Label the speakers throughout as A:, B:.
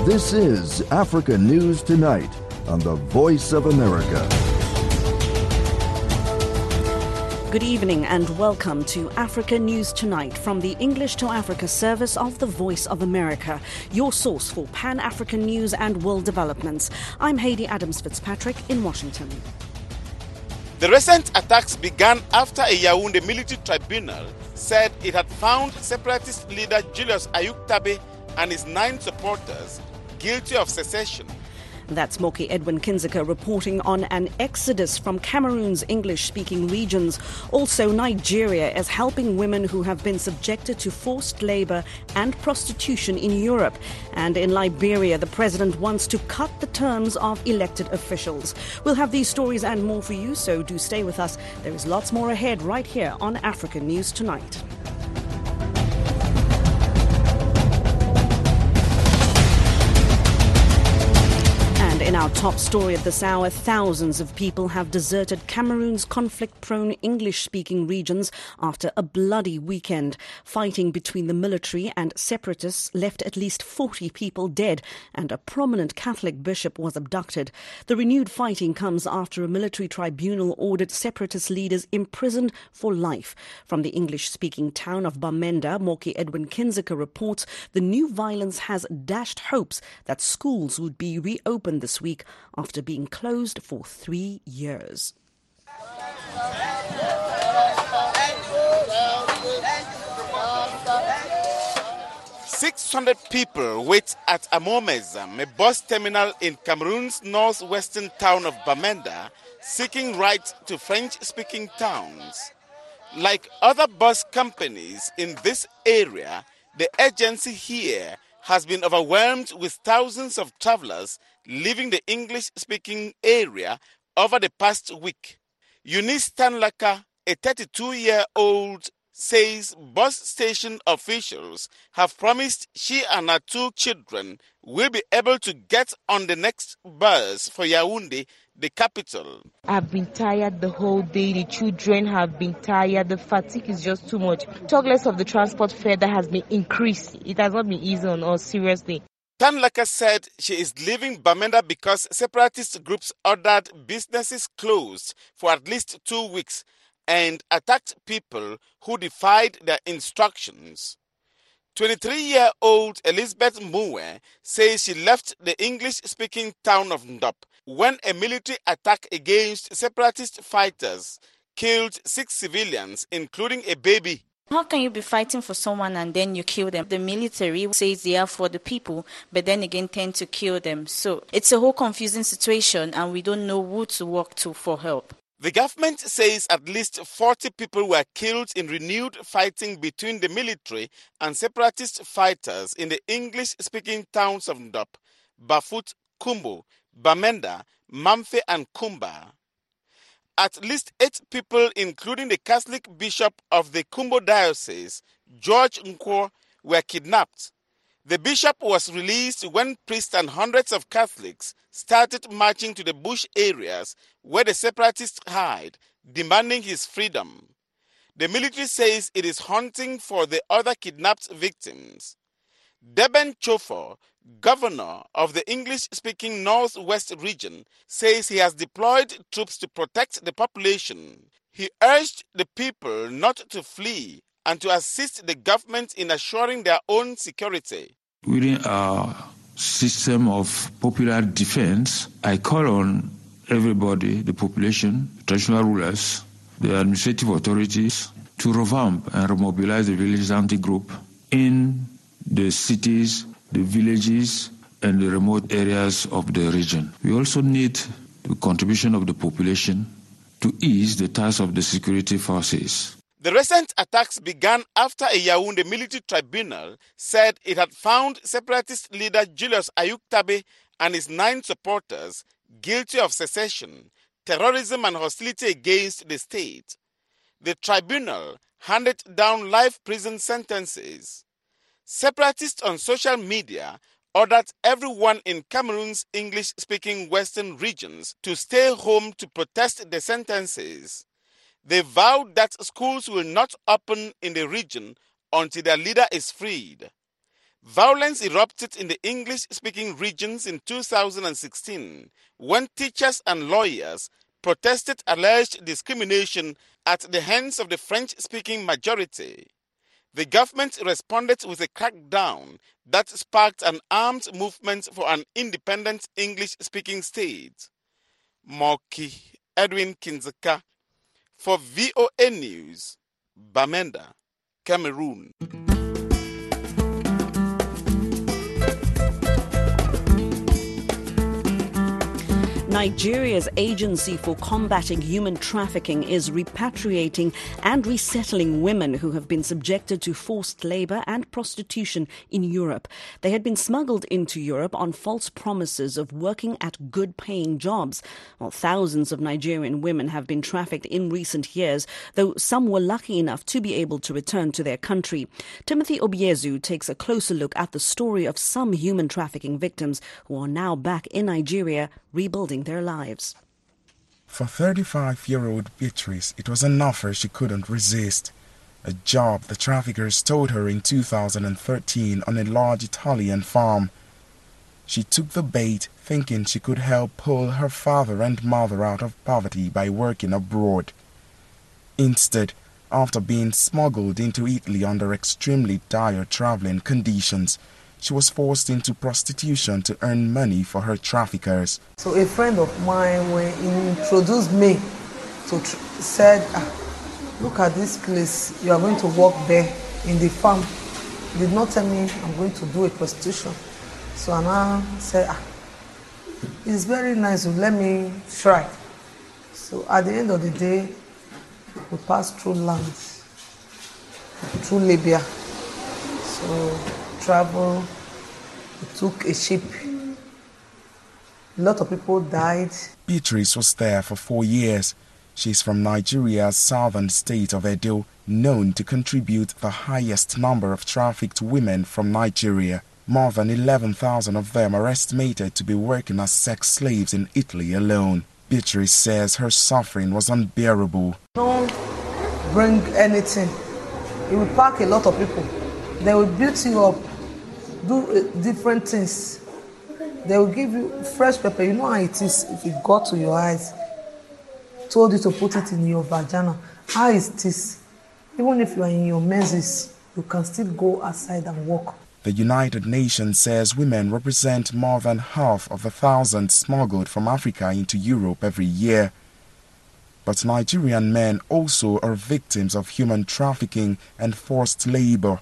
A: This is Africa News Tonight on the Voice of America.
B: Good evening and welcome to Africa News Tonight from the English to Africa service of the Voice of America, your source for Pan-African news and world developments. I'm Heidi Adams-Fitzpatrick in Washington.
C: The recent attacks began after a Yaoundé military tribunal said it had found separatist leader Julius Ayuk-Tabe and his 9 supporters guilty of secession.
B: That's Moki Edwin Kindzeka reporting on an exodus from Cameroon's English-speaking regions. Also, Nigeria is helping women who have been subjected to forced labor and prostitution in Europe. And in Liberia, the president wants to cut the terms of elected officials. We'll have these stories and more for you, so do stay with us. There is lots more ahead right here on Africa News Tonight. In our top story of this hour, thousands of people have deserted Cameroon's conflict-prone English-speaking regions after a bloody weekend. Fighting between the military and separatists left at least 40 people dead, and a prominent Catholic bishop was abducted. The renewed fighting comes after a military tribunal ordered separatist leaders imprisoned for life. From the English-speaking town of Bamenda, Moki Edwin Kindzeka reports the new violence has dashed hopes that schools would be reopened this week after being closed for 3 years.
C: "600 people wait at Amomezam, a bus terminal in Cameroon's northwestern town of Bamenda, seeking rights to French-speaking towns. Like other bus companies in this area, the agency here has been overwhelmed with thousands of travelers leaving the English-speaking area over the past week. Eunice Tanlaka, a 32-year-old, says bus station officials have promised she and her 2 children will be able to get on the next bus for Yaoundé, the capital.
D: I've been tired the whole day. The children have been tired. The fatigue is just too much. Talk less of the transport fare that has been increased. It has not been easy on us, seriously.
C: Tanlaka said she is leaving Bamenda because separatist groups ordered businesses closed for at least 2 weeks and attacked people who defied their instructions. 23-year-old Elizabeth Moué says she left the English-speaking town of Ndop when a military attack against separatist fighters killed 6 civilians, including a baby.
E: How can you be fighting for someone and then you kill them? The military says they are for the people, but then again tend to kill them. So it's a whole confusing situation and we don't know who to walk to for help.
C: The government says at least 40 people were killed in renewed fighting between the military and separatist fighters in the English-speaking towns of Ndop, Bafut, Kumbo, Bamenda, Mamfe and Kumba. At least 8 people, including the Catholic bishop of the Kumbo diocese, George Nkwo, were kidnapped. The bishop was released when priests and hundreds of Catholics started marching to the bush areas where the separatists hide, demanding his freedom. The military says it is hunting for the other kidnapped victims. Deben Chofor, governor of the English-speaking Northwest region, says he has deployed troops to protect the population. He urged the people not to flee and to assist the government in assuring their own security.
F: Within our system of popular defense, I call on everybody, the population, traditional rulers, the administrative authorities, to revamp and remobilize the vigilante group in the cities, the villages, and the remote areas of the region. We also need the contribution of the population to ease the task of the security forces.
C: The recent attacks began after a Yaoundé military tribunal said it had found separatist leader Julius Ayuk-Tabe and his 9 supporters guilty of secession, terrorism and hostility against the state. The tribunal handed down life prison sentences. Separatists on social media ordered everyone in Cameroon's English-speaking western regions to stay home to protest the sentences. They vowed that schools will not open in the region until their leader is freed. Violence erupted in the English-speaking regions in 2016 when teachers and lawyers protested alleged discrimination at the hands of the French-speaking majority. The government responded with a crackdown that sparked an armed movement for an independent English-speaking state. Moki Edwin Kinzeka for VOA News, Bamenda, Cameroon.
B: Nigeria's Agency for Combating Human Trafficking is repatriating and resettling women who have been subjected to forced labor and prostitution in Europe. They had been smuggled into Europe on false promises of working at good-paying jobs. Well, thousands of Nigerian women have been trafficked in recent years, though some were lucky enough to be able to return to their country. Timothy Obiezu takes a closer look at the story of some human trafficking victims who are now back in Nigeria rebuilding their lives.
G: For 35-year-old Beatrice, it was an offer she couldn't resist. A job the traffickers told her in 2013 on a large Italian farm. She took the bait, thinking she could help pull her father and mother out of poverty by working abroad. Instead, after being smuggled into Italy under extremely dire traveling conditions, she was forced into prostitution to earn money for her traffickers.
H: So a friend of mine, when he introduced me to said, look at this place, you are going to work there in the farm. He did not tell me I'm going to do a prostitution. So I now said, it's very nice, let me try. So at the end of the day, we passed through land, through Libya. So travel, we took a ship. A lot of people died.
G: Beatrice was there for 4 years. She's from Nigeria's southern state of Edo, known to contribute the highest number of trafficked women from Nigeria. More than 11,000 of them are estimated to be working as sex slaves in Italy alone. Beatrice says her suffering was unbearable.
H: Don't bring anything. It will pack a lot of people. They will build you up, do different things. They will give you fresh pepper. You know how it is if it got to your eyes. Told you to put it in your vagina. How is this? Even if you are in your menses, you can still go outside and walk.
G: The United Nations says women represent more than half of the thousands smuggled from Africa into Europe every year. But Nigerian men also are victims of human trafficking and forced labor.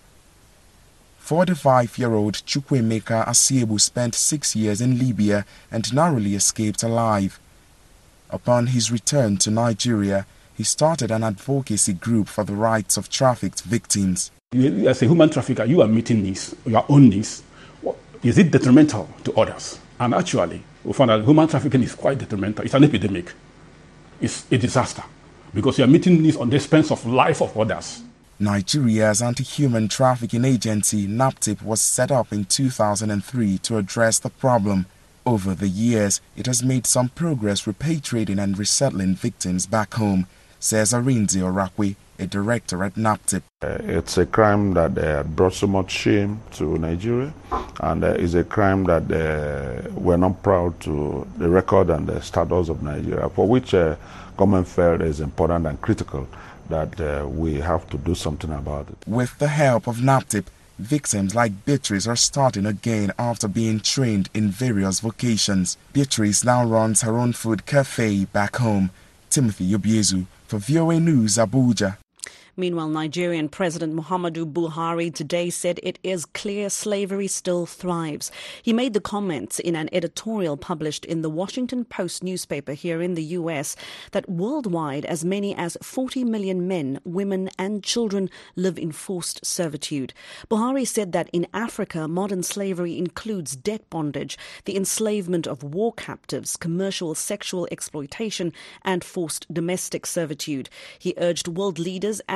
G: 45-year-old Chukwemeka Asiebu spent 6 years in Libya and narrowly escaped alive. Upon his return to Nigeria, he started an advocacy group for the rights of trafficked victims.
I: As a human trafficker, you are meeting needs, your own needs. Is it detrimental to others? And actually, we found that human trafficking is quite detrimental. It's an epidemic. It's a disaster because you are meeting needs on the expense of life of others.
G: Nigeria's anti-human trafficking agency, NAPTIP, was set up in 2003 to address the problem. Over the years, it has made some progress repatriating and resettling victims back home, says Arinze Orakwe, a director at NAPTIP.
J: It's a crime that brought so much shame to Nigeria, and it's a crime that we're not proud to the record and the status of Nigeria, for which government felt is important and critical that we have to do something about it.
G: With the help of NAPTIP, victims like Beatrice are starting again after being trained in various vocations. Beatrice now runs her own food cafe back home. Timothy Obiezu for VOA News, Abuja.
B: Meanwhile, Nigerian President Muhammadu Buhari today said it is clear slavery still thrives. He made the comments in an editorial published in the Washington Post newspaper here in the U.S. that worldwide as many as 40 million men, women and children live in forced servitude. Buhari said that in Africa, modern slavery includes debt bondage, the enslavement of war captives, commercial sexual exploitation and forced domestic servitude. He urged world leaders and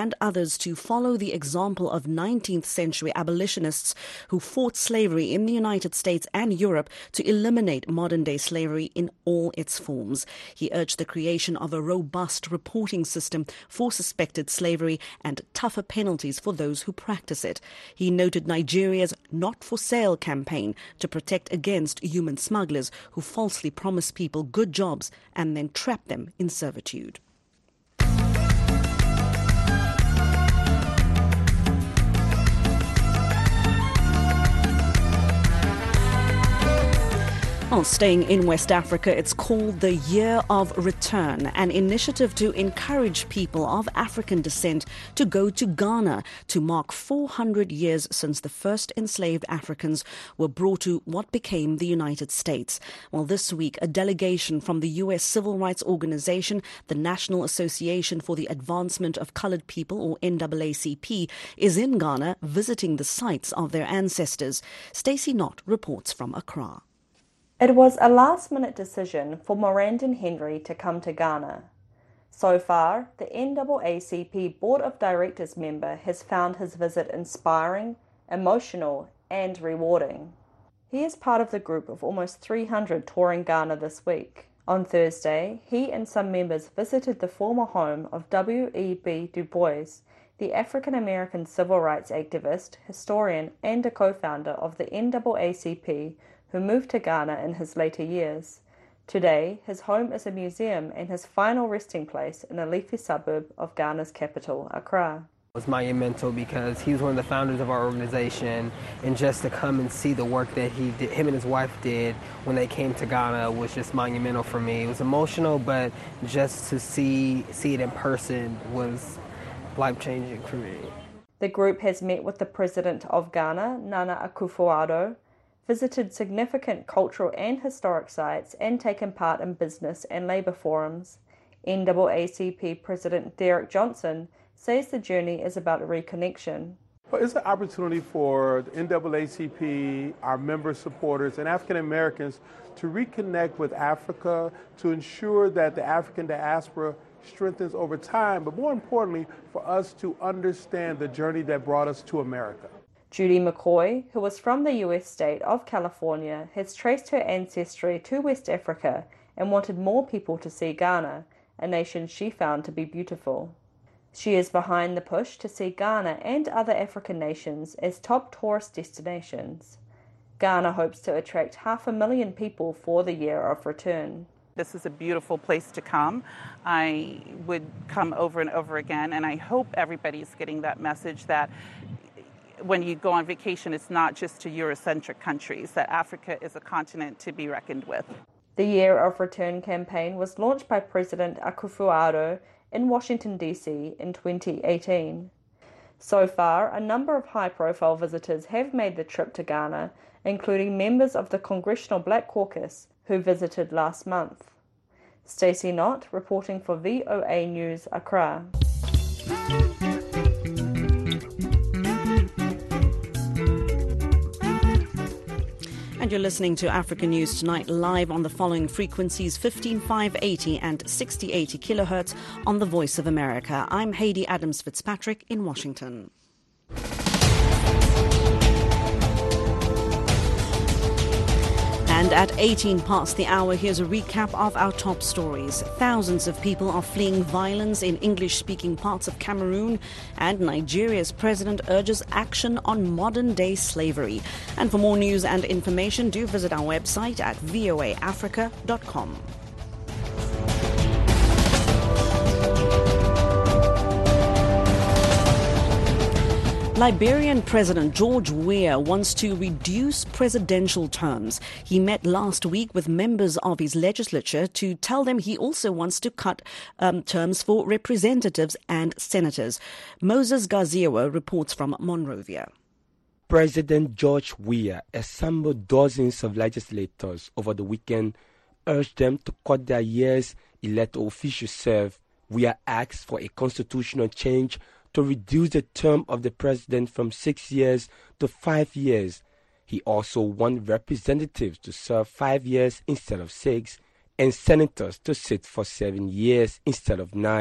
B: and others to follow the example of 19th century abolitionists who fought slavery in the United States and Europe to eliminate modern-day slavery in all its forms. He urged the creation of a robust reporting system for suspected slavery and tougher penalties for those who practice it. He noted Nigeria's Not for Sale campaign to protect against human smugglers who falsely promise people good jobs and then trap them in servitude. Well, staying in West Africa, it's called the Year of Return, an initiative to encourage people of African descent to go to Ghana to mark 400 years since the first enslaved Africans were brought to what became the United States. Well, this week, a delegation from the U.S. civil rights organization, the National Association for the Advancement of Colored People, or NAACP, is in Ghana visiting the sites of their ancestors. Stacey Knott reports from Accra.
K: It was a last-minute decision for Morandon Henry to come to Ghana. So far, the NAACP Board of Directors member has found his visit inspiring, emotional, and rewarding. He is part of the group of almost 300 touring Ghana this week. On Thursday, he and some members visited the former home of W.E.B. Du Bois, the African-American civil rights activist, historian, and a co-founder of the NAACP, who moved to Ghana in his later years. Today, his home is a museum and his final resting place in a leafy suburb of Ghana's capital, Accra.
L: It was monumental because he was one of the founders of our organization, and just to come and see the work that he did, him and his wife did when they came to Ghana was just monumental for me. It was emotional, but just to see it in person was life-changing for me.
K: The group has met with the president of Ghana, Nana Akufo-Addo, visited significant cultural and historic sites, and taken part in business and labour forums. NAACP President Derek Johnson says the journey is about reconnection.
M: Well, it's an opportunity for the NAACP, our member supporters, and African Americans to reconnect with Africa, to ensure that the African diaspora strengthens over time, but more importantly, for us to understand the journey that brought us to America.
K: Judy McCoy, who was from the US state of California, has traced her ancestry to West Africa and wanted more people to see Ghana, a nation she found to be beautiful. She is behind the push to see Ghana and other African nations as top tourist destinations. Ghana hopes to attract 500,000 people for the Year of Return.
N: This is a beautiful place to come. I would come over and over again, and I hope everybody's getting that message that when you go on vacation, it's not just to Eurocentric countries, that Africa is a continent to be reckoned with.
K: The Year of Return campaign was launched by President Akufo-Addo in Washington, D.C. in 2018. So far, a number of high-profile visitors have made the trip to Ghana, including members of the Congressional Black Caucus, who visited last month. Stacey Knott, reporting for VOA News, Accra.
B: And you're listening to African News Tonight live on the following frequencies: 15580 and 6080 kilohertz on the Voice of America. I'm Haiti Adams Fitzpatrick in Washington. And at 18 past the hour, here's a recap of our top stories. Thousands of people are fleeing violence in English-speaking parts of Cameroon, and Nigeria's president urges action on modern-day slavery. And for more news and information, do visit our website at voaafrica.com. Liberian President George Weah wants to reduce presidential terms. He met last week with members of his legislature to tell them he also wants to cut terms for representatives and senators. Moses Gaziawa reports from Monrovia.
O: President George Weah assembled dozens of legislators over the weekend, urged them to cut their years elected officials serve. Weah asked for a constitutional change to reduce the term of the president from 6 years to 5 years. He also wants representatives to serve 5 years instead of 6, and senators to sit for 7 years instead of 9.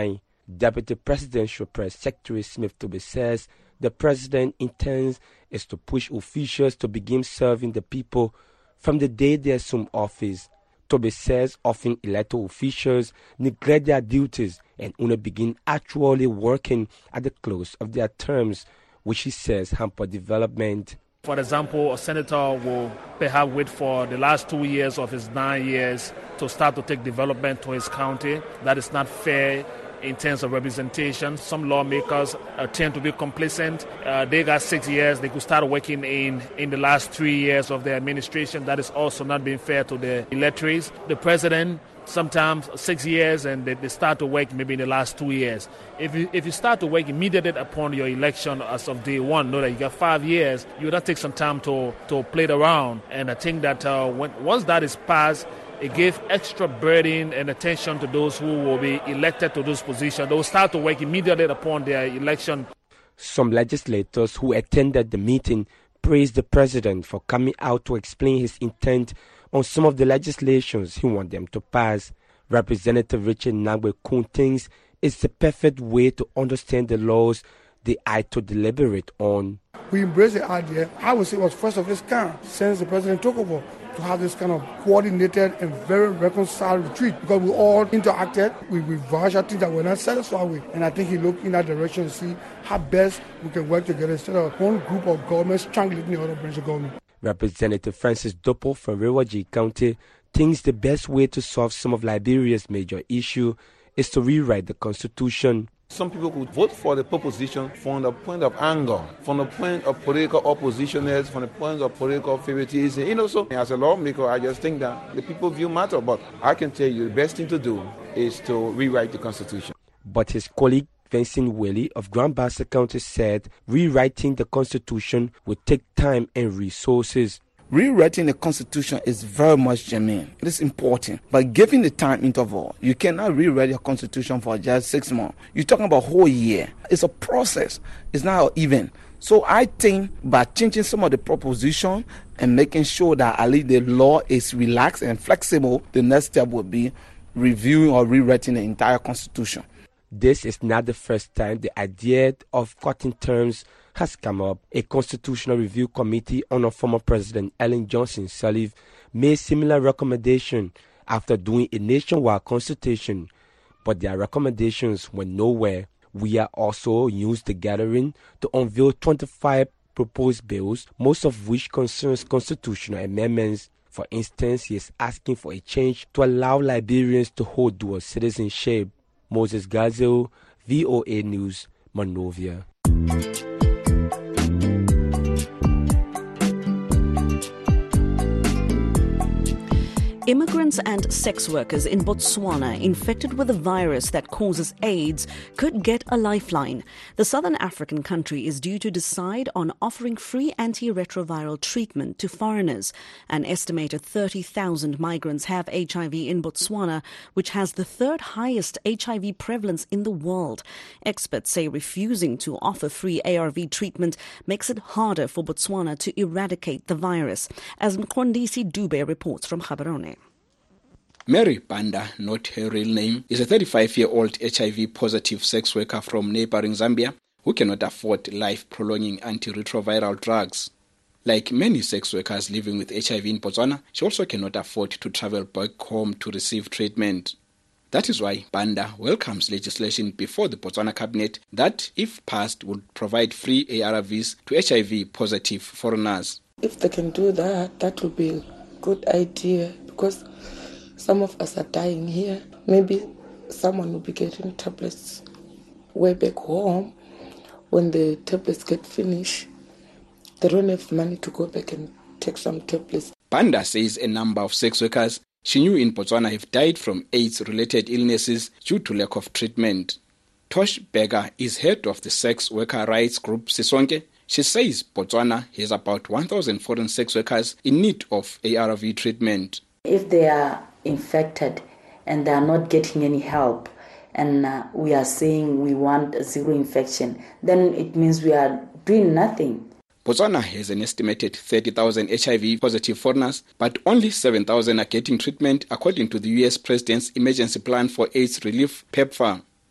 O: Deputy Presidential Press Secretary Smith Toby says the president intends is to push officials to begin serving the people from the day they assume office. Toby says often elected officials neglect their duties and only begin actually working at the close of their terms, which he says hamper development.
P: For example, a senator will perhaps wait for the last 2 years of his 9 years to start to take development to his county. That is not fair in terms of representation. Some lawmakers tend to be complacent. They got 6 years. They could start working in the last 3 years of their administration. That is also not being fair to the electors. The president, sometimes 6 years, and they start to work maybe in the last 2 years. If you start to work immediately upon your election as of day one, know that you got 5 years, you will take some time to play it around. And I think that once that is passed, it gives extra burden and attention to those who will be elected to those positions. They will start to work immediately upon their election.
O: Some legislators who attended the meeting praised the president for coming out to explain his intent on some of the legislations he wants them to pass. Representative Richard Nagbe-Kun thinks it's the perfect way to understand the laws they are to deliberate on.
Q: We embrace the idea. I would say it was first of its kind since the president took over, to have this kind of coordinated and very reconciled retreat, because we all interacted, we revised things that we're not satisfied with, and I think he looked in that direction to see how best we can work together instead of one group of government strangling the other branch of government.
O: Representative Francis Dopo from Rewaji County thinks the best way to solve some of Liberia's major issue is to rewrite the constitution.
R: Some people could vote for the proposition from the point of anger, from the point of political oppositioners, from the point of political favoritism. So as a lawmaker, I just think that the people view matter. But I can tell you the best thing to do is to rewrite the constitution.
O: But his colleague Vincent Willie of Grand Bassa County said rewriting the constitution would take time and resources.
S: Rewriting the constitution is very much germane. It is important. But given the time interval, you cannot rewrite your constitution for just 6 months. You're talking about a whole year. It's a process. It's not an event. So I think by changing some of the proposition and making sure that at least the law is relaxed and flexible, the next step would be reviewing or rewriting the entire constitution.
O: This is not the first time the idea of cutting terms has come up. A constitutional review committee under former President Ellen Johnson Sirleaf made similar recommendation after doing a nationwide consultation, but their recommendations went nowhere. We are also used the gathering to unveil 25 proposed bills, most of which concerns constitutional amendments. For instance, he is asking for a change to allow Liberians to hold dual citizenship. Moses Gazel, VOA News, Monrovia.
B: Immigrants and sex workers in Botswana infected with a virus that causes AIDS could get a lifeline. The southern African country is due to decide on offering free antiretroviral treatment to foreigners. An estimated 30,000 migrants have HIV in Botswana, which has the third highest HIV prevalence in the world. Experts say refusing to offer free ARV treatment makes it harder for Botswana to eradicate the virus. As Mkondisi Dube reports from Gaborone.
T: Mary Banda, not her real name, is a 35-year-old HIV-positive sex worker from neighboring Zambia who cannot afford life-prolonging antiretroviral drugs. Like many sex workers living with HIV in Botswana, she also cannot afford to travel back home to receive treatment. That is why Banda welcomes legislation before the Botswana cabinet that, if passed, would provide free ARVs to HIV-positive foreigners.
U: If they can do that, that would be a good idea, because some of us are dying here. Maybe someone will be getting tablets way back home. When the tablets get finished, they don't have money to go back and take some tablets.
T: Banda says a number of sex workers she knew in Botswana have died from AIDS-related illnesses due to lack of treatment. Tosh Berger is head of the sex worker rights group Sisonke. She says Botswana has about 1,000 foreign sex workers in need of ARV treatment.
V: If they are infected and they are not getting any help, and we are saying we want zero infection, then it means we are doing nothing.
T: Botswana has an estimated 30,000 HIV-positive foreigners, but only 7,000 are getting treatment according to the U.S. President's Emergency Plan for AIDS Relief, PEPFAR.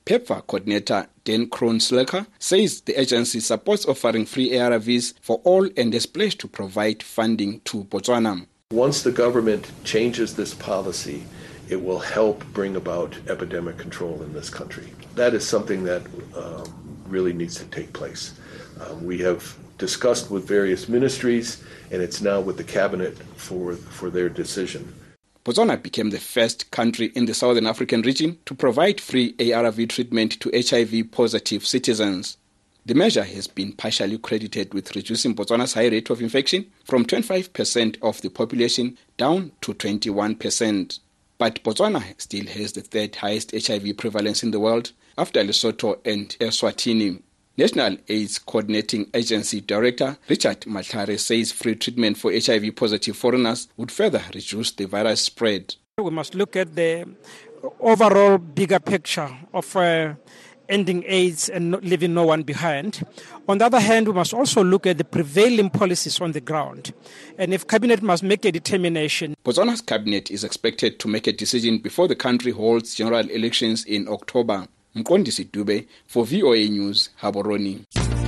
T: PEPFAR coordinator Dan Kroon-Slaker says the agency supports offering free ARVs for all and is pledged to provide funding to Botswana.
A: Once the government changes this policy, it will help bring about epidemic control in this country. That is something that really needs to take place. We have discussed with various ministries, and it's now with the cabinet for their decision.
T: Botswana became the first country in the Southern African region to provide free ARV treatment to HIV-positive citizens. The measure has been partially credited with reducing Botswana's high rate of infection from 25% of the population down to 21%. But Botswana still has the third highest HIV prevalence in the world after Lesotho and Eswatini. National AIDS Coordinating Agency Director Richard Matlare says free treatment for HIV-positive foreigners would further reduce the virus spread.
D: We must look at the overall bigger picture of ending AIDS and leaving no one behind. On the other hand, we must also look at the prevailing policies on the ground. And if Cabinet must make a determination.
T: Botswana's Cabinet is expected to make a decision before the country holds general elections in October. Mqondisi Dube for VOA News, Gaborone.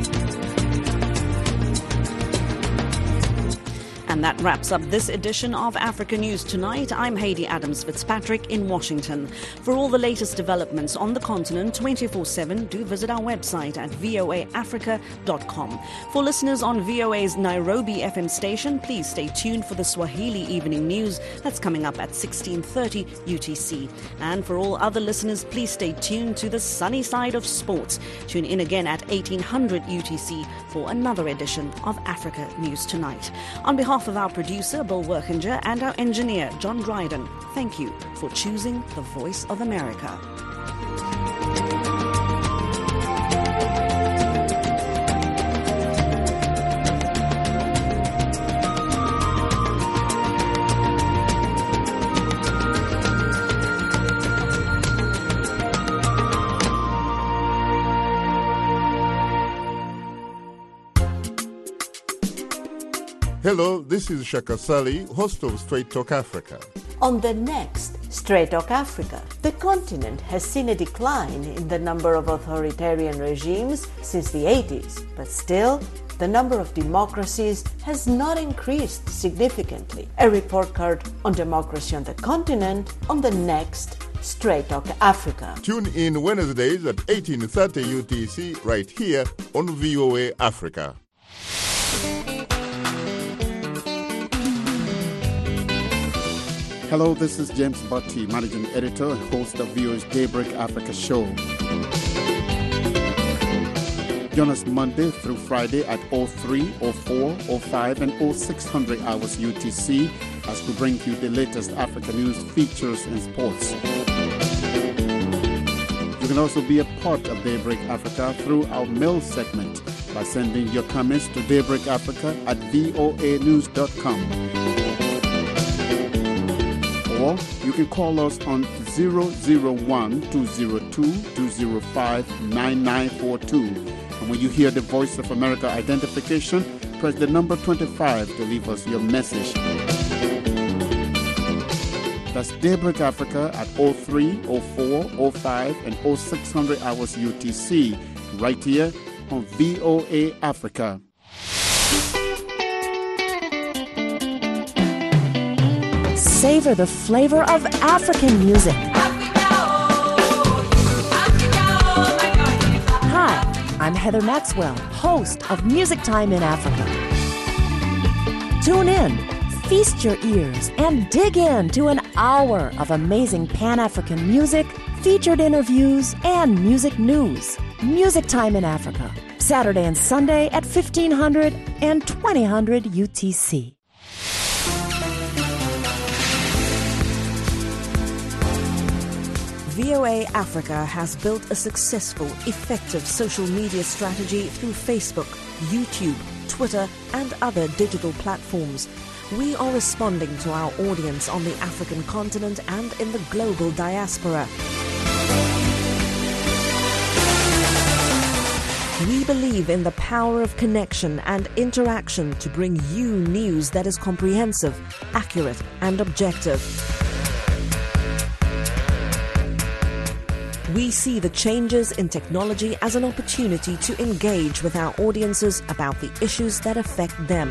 B: And that wraps up this edition of Africa News Tonight. I'm Heidi Adams-Fitzpatrick in Washington. For all the latest developments on the continent 24/7, do visit our website at voaafrica.com. For listeners on VOA's Nairobi FM station, please stay tuned for the Swahili Evening News. That's coming up at 16:30 UTC. And for all other listeners, please stay tuned to the sunny side of sports. Tune in again at 1800 UTC for another edition of Africa News Tonight. On behalf of our producer, Bill Workinger, and our engineer, John Dryden, thank you for choosing the Voice of America.
W: Hello, this is Shaka Sali, host of Straight Talk Africa.
X: On the next Straight Talk Africa, the continent has seen a decline in the number of authoritarian regimes since the 80s, but still, the number of democracies has not increased significantly. A report card on democracy on the continent on the next Straight Talk Africa.
W: Tune in Wednesdays at 18:30 UTC right here on VOA Africa.
Y: Hello, this is James Botti, Managing Editor and host of VOA's Daybreak Africa show. Join us Monday through Friday at 03, 04, 05, and 0600 hours UTC as we bring you the latest Africa news, features, and sports. You can also be a part of Daybreak Africa through our mail segment by sending your comments to daybreakafrica@voanews.com. Or you can call us on 001-202-205-9942. And when you hear the Voice of America identification, press the number 25 to leave us your message. That's Daybreak Africa at 03, 04, 05, and 0600 hours UTC, right here on VOA Africa.
Z: Savor the flavor of African music. Hi, I'm Heather Maxwell, host of Music Time in Africa. Tune in, feast your ears, and dig into an hour of amazing Pan-African music, featured interviews, and music news. Music Time in Africa, Saturday and Sunday at 1500 and 2000 UTC.
B: VOA Africa has built a successful, effective social media strategy through Facebook, YouTube, Twitter, and other digital platforms. We are responding to our audience on the African continent and in the global diaspora. We believe in the power of connection and interaction to bring you news that is comprehensive, accurate, and objective. We see the changes in technology as an opportunity to engage with our audiences about the issues that affect them.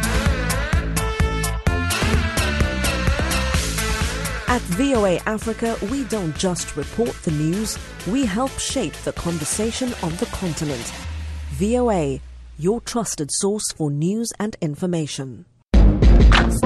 B: At VOA Africa, we don't just report the news, we help shape the conversation on the continent. VOA, your trusted source for news and information.